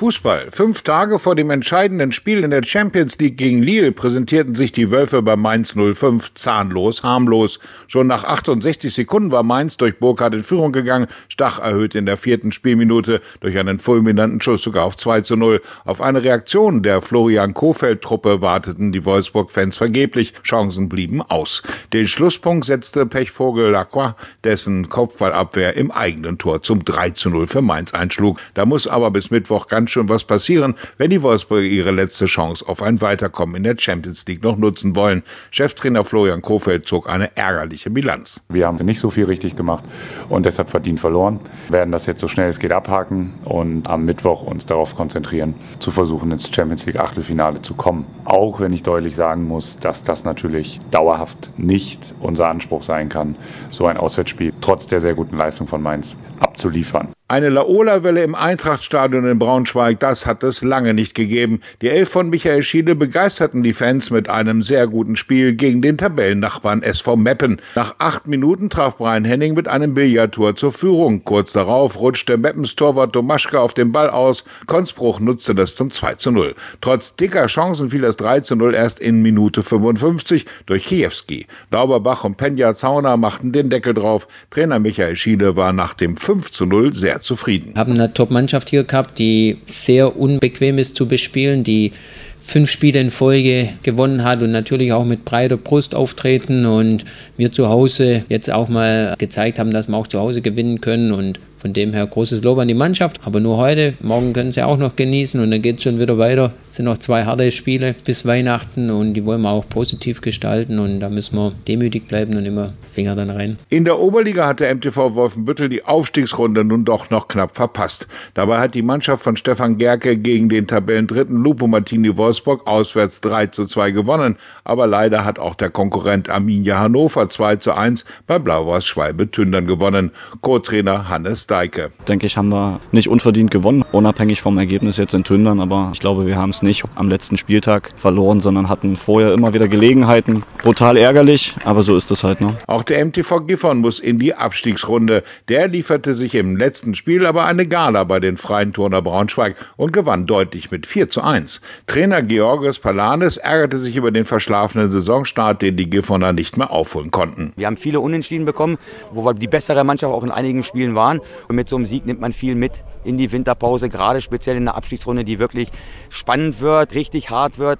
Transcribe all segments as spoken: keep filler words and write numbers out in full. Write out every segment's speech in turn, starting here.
Fußball. Fünf Tage vor dem entscheidenden Spiel in der Champions League gegen Lille präsentierten sich die Wölfe bei Mainz null fünf zahnlos, harmlos. Schon nach achtundsechzig Sekunden war Mainz durch Burkhardt in Führung gegangen, Stach erhöht in der vierten Spielminute durch einen fulminanten Schuss sogar auf zwei zu null. Auf eine Reaktion der Florian Kohfeldt-Truppe warteten die Wolfsburg-Fans vergeblich, Chancen blieben aus. Den Schlusspunkt setzte Pechvogel Lacroix, dessen Kopfballabwehr im eigenen Tor zum drei zu null für Mainz einschlug. Da muss aber bis Mittwoch ganz schön was passieren, wenn die Wolfsburger ihre letzte Chance auf ein Weiterkommen in der Champions League noch nutzen wollen. Cheftrainer Florian Kohfeldt zog eine ärgerliche Bilanz. Wir haben nicht so viel richtig gemacht und deshalb verdient verloren. Wir werden das jetzt so schnell es geht abhaken und am Mittwoch uns darauf konzentrieren, zu versuchen, ins Champions League Achtelfinale zu kommen. Auch wenn ich deutlich sagen muss, dass das natürlich dauerhaft nicht unser Anspruch sein kann, so ein Auswärtsspiel trotz der sehr guten Leistung von Mainz abzuliefern. Eine Laola-Welle im Eintrachtstadion in Braunschweig, das hat es lange nicht gegeben. Die Elf von Michael Schiele begeisterten die Fans mit einem sehr guten Spiel gegen den Tabellennachbarn S V Meppen. Nach acht Minuten traf Brian Henning mit einem Billardtor zur Führung. Kurz darauf rutschte Meppens Torwart Domaschke auf den Ball aus. Konzbruch nutzte das zum zwei zu null. Trotz dicker Chancen fiel das drei zu null erst in Minute fünfundfünfzig durch Kiewski. Lauberbach und Penja Zauner machten den Deckel drauf. Trainer Michael Schiele war nach dem fünf zu null sehr zufrieden. Wir haben eine Top-Mannschaft hier gehabt, die sehr unbequem ist zu bespielen, die fünf Spiele in Folge gewonnen hat und natürlich auch mit breiter Brust auftreten und wir zu Hause jetzt auch mal gezeigt haben, dass wir auch zu Hause gewinnen können und von dem her großes Lob an die Mannschaft, aber nur heute. Morgen können sie auch noch genießen und dann geht es schon wieder weiter. Es sind noch zwei harte Spiele bis Weihnachten und die wollen wir auch positiv gestalten und da müssen wir demütig bleiben und immer Finger dann rein. In der Oberliga hat der M T V Wolfenbüttel die Aufstiegsrunde nun doch noch knapp verpasst. Dabei hat die Mannschaft von Stefan Gerke gegen den Tabellendritten Lupo Martini Wolfsburg auswärts drei zu zwei gewonnen, aber leider hat auch der Konkurrent Arminia Hannover zwei zu eins bei Blau-Weiß Schwalbe Tündern gewonnen. Co-Trainer Hannes Deike. Denke ich, haben wir nicht unverdient gewonnen, unabhängig vom Ergebnis jetzt in Tündern, aber ich glaube, wir haben es nicht am letzten Spieltag verloren, sondern hatten vorher immer wieder Gelegenheiten. Brutal ärgerlich, aber so ist es halt, ne? Auch der M T V Gifhorn muss in die Abstiegsrunde. Der lieferte sich im letzten Spiel aber eine Gala bei den Freien Turner Braunschweig und gewann deutlich mit vier zu eins. Trainer Georgos Palanes ärgerte sich über den verschlafenen Saisonstart, den die Gifhorner nicht mehr aufholen konnten. Wir haben viele Unentschieden bekommen, wo wir die bessere Mannschaft auch in einigen Spielen waren. Und mit so einem Sieg nimmt man viel mit in die Winterpause, gerade speziell in der Abstiegsrunde, die wirklich spannend wird, richtig hart wird.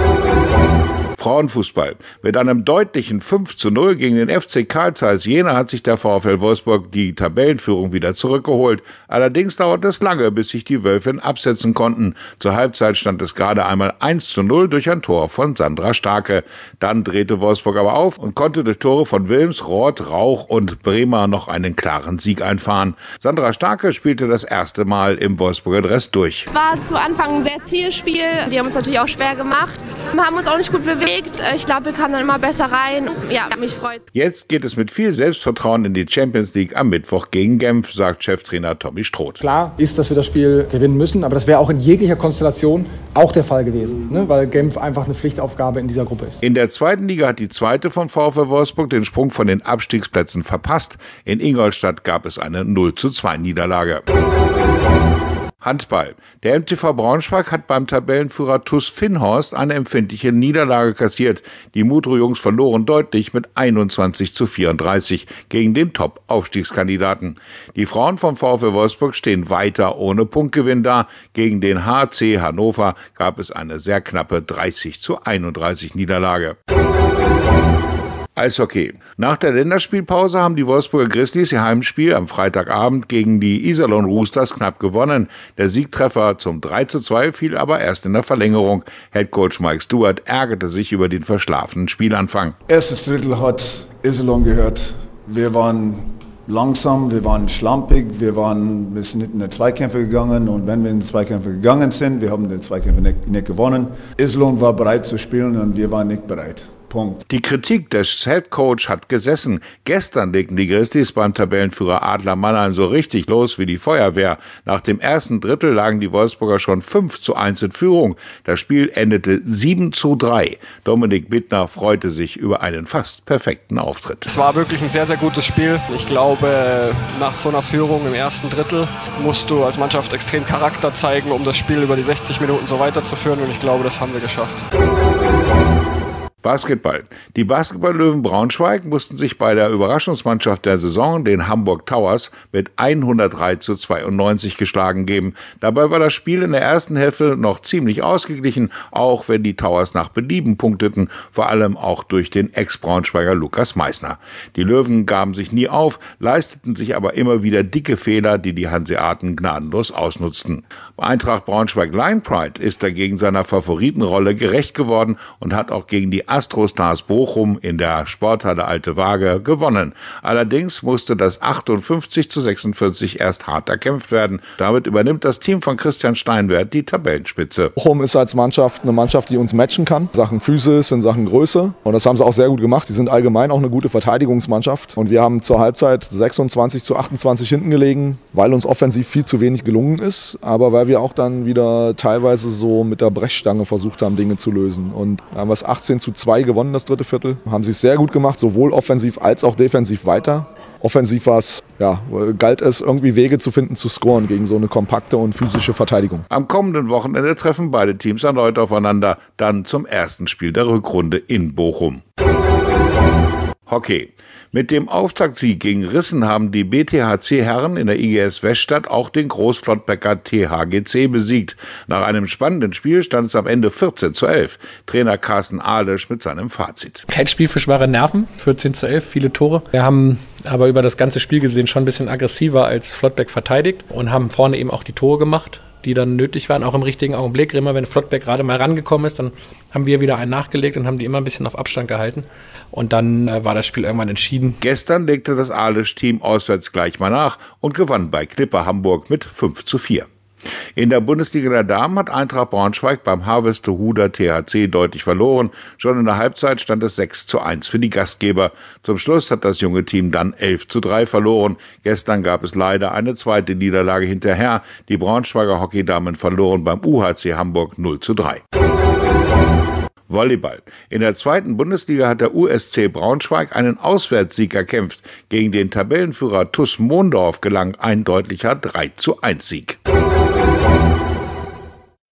Frauenfußball. Mit einem deutlichen fünf zu null gegen den F C Carl Zeiss Jena hat sich der VfL Wolfsburg die Tabellenführung wieder zurückgeholt. Allerdings dauert es lange, bis sich die Wölfinnen absetzen konnten. Zur Halbzeit stand es gerade einmal eins zu null durch ein Tor von Sandra Starke. Dann drehte Wolfsburg aber auf und konnte durch Tore von Wilms, Roth, Rauch und Bremer noch einen klaren Sieg einfahren. Sandra Starke spielte das erste Mal im Wolfsburger Dress durch. Es war zu Anfang ein sehr zähes Spiel. Die haben uns natürlich auch schwer gemacht. Wir haben uns auch nicht gut bewegt. Ich glaube, wir kamen dann immer besser rein. Ja, mich freut. Jetzt geht es mit viel Selbstvertrauen in die Champions League am Mittwoch gegen Genf, sagt Cheftrainer Tommy Stroth. Klar ist, dass wir das Spiel gewinnen müssen, aber das wäre auch in jeglicher Konstellation auch der Fall gewesen, ne? Weil Genf einfach eine Pflichtaufgabe in dieser Gruppe ist. In der zweiten Liga hat die zweite vom VfL Wolfsburg den Sprung von den Abstiegsplätzen verpasst. In Ingolstadt gab es eine null zu zwei Niederlage. Handball. Der M T V Braunschweig hat beim Tabellenführer TuS Finnhorst eine empfindliche Niederlage kassiert. Die Mutro-Jungs verloren deutlich mit einundzwanzig zu vierunddreißig gegen den Top-Aufstiegskandidaten. Die Frauen vom VfL Wolfsburg stehen weiter ohne Punktgewinn da. Gegen den H C Hannover gab es eine sehr knappe dreißig zu einunddreißig Niederlage. Eishockey. Nach der Länderspielpause haben die Wolfsburger Grizzlies ihr Heimspiel am Freitagabend gegen die Iserlohn Roosters knapp gewonnen. Der Siegtreffer zum drei zu zwei fiel aber erst in der Verlängerung. Headcoach Mike Stewart ärgerte sich über den verschlafenen Spielanfang. Erstes Drittel hat Iserlohn gehört. Wir waren langsam, wir waren schlampig, wir, waren, wir sind nicht in die Zweikämpfe gegangen und wenn wir in die Zweikämpfe gegangen sind, wir haben die Zweikämpfe nicht, nicht gewonnen. Iserlohn war bereit zu spielen und wir waren nicht bereit. Punkt. Die Kritik des Headcoach hat gesessen. Gestern legten die Grizzlies beim Tabellenführer Adler Mannheim so richtig los wie die Feuerwehr. Nach dem ersten Drittel lagen die Wolfsburger schon fünf zu eins in Führung. Das Spiel endete sieben zu drei. Dominik Bittner freute sich über einen fast perfekten Auftritt. Es war wirklich ein sehr, sehr gutes Spiel. Ich glaube, nach so einer Führung im ersten Drittel musst du als Mannschaft extrem Charakter zeigen, um das Spiel über die sechzig Minuten so weiterzuführen. Und ich glaube, das haben wir geschafft. Basketball. Die Basketball-Löwen Braunschweig mussten sich bei der Überraschungsmannschaft der Saison, den Hamburg Towers, mit hundertdrei zu zweiundneunzig geschlagen geben. Dabei war das Spiel in der ersten Hälfte noch ziemlich ausgeglichen, auch wenn die Towers nach Belieben punkteten, vor allem auch durch den Ex-Braunschweiger Lukas Meissner. Die Löwen gaben sich nie auf, leisteten sich aber immer wieder dicke Fehler, die die Hanseaten gnadenlos ausnutzten. Eintracht Braunschweig Lion Pride ist dagegen seiner Favoritenrolle gerecht geworden und hat auch gegen die Astrostars Bochum in der Sporthalle Alte Waage gewonnen. Allerdings musste das achtundfünfzig zu sechsundvierzig erst hart erkämpft werden. Damit übernimmt das Team von Christian Steinwert die Tabellenspitze. Bochum ist als Mannschaft eine Mannschaft, die uns matchen kann, in Sachen Physis, in Sachen Größe. Und das haben sie auch sehr gut gemacht. Die sind allgemein auch eine gute Verteidigungsmannschaft. Und wir haben zur Halbzeit sechsundzwanzig zu achtundzwanzig hinten gelegen, weil uns offensiv viel zu wenig gelungen ist, aber weil wir auch dann wieder teilweise so mit der Brechstange versucht haben, Dinge zu lösen. Und da haben wir es achtzehn zu zwei gewonnen, das dritte Viertel. Haben sich sehr gut gemacht, sowohl offensiv als auch defensiv weiter. Offensiv war es, ja, galt es, irgendwie Wege zu finden, zu scoren gegen so eine kompakte und physische Verteidigung. Am kommenden Wochenende treffen beide Teams erneut aufeinander, dann zum ersten Spiel der Rückrunde in Bochum. Hockey. Mit dem Auftaktsieg gegen Rissen haben die B T H C-Herren in der I G S Weststadt auch den Großflottbecker T H G C besiegt. Nach einem spannenden Spiel stand es am Ende vierzehn zu elf. Trainer Carsten Ahlesch mit seinem Fazit. Kein Spiel für schwache Nerven, vierzehn zu elf, viele Tore. Wir haben aber über das ganze Spiel gesehen schon ein bisschen aggressiver als Flottbeck verteidigt und haben vorne eben auch die Tore gemacht, die dann nötig waren, auch im richtigen Augenblick. Immer wenn Flottbeck gerade mal rangekommen ist, dann haben wir wieder einen nachgelegt und haben die immer ein bisschen auf Abstand gehalten. Und dann äh, war das Spiel irgendwann entschieden. Gestern legte das Ahlesch-Team auswärts gleich mal nach und gewann bei Clipper Hamburg mit fünf zu vier. In der Bundesliga der Damen hat Eintracht Braunschweig beim Harvestehuder T H C deutlich verloren. Schon in der Halbzeit stand es sechs zu eins für die Gastgeber. Zum Schluss hat das junge Team dann elf zu drei verloren. Gestern gab es leider eine zweite Niederlage hinterher. Die Braunschweiger Hockeydamen verloren beim U H C Hamburg null zu drei. Volleyball. In der zweiten Bundesliga hat der U S C Braunschweig einen Auswärtssieg erkämpft. Gegen den Tabellenführer T U S Mondorf gelang ein deutlicher drei zu eins Sieg.